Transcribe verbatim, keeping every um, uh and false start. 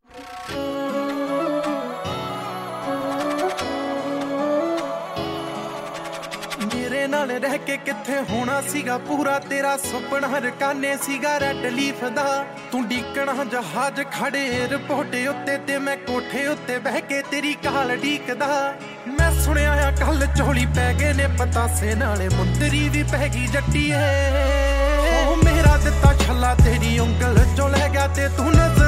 मेरे नाल रह के किथे होना सीगा पूरा तेरा सुपना रकाने सीगा रैड लीफ दा तू डीकना जहाज खड़े एयरपोर्ट उत्ते ते मैं कोठे उत्ते बह के तेरी काल डीकदा मैं सुनिया आ कल झोली पै गए ने पतासे नाले मुंदरी भी पै गई जट्टी है ओ मेरा दिता छला तेरी उंगल चो लै गया ते तू नजर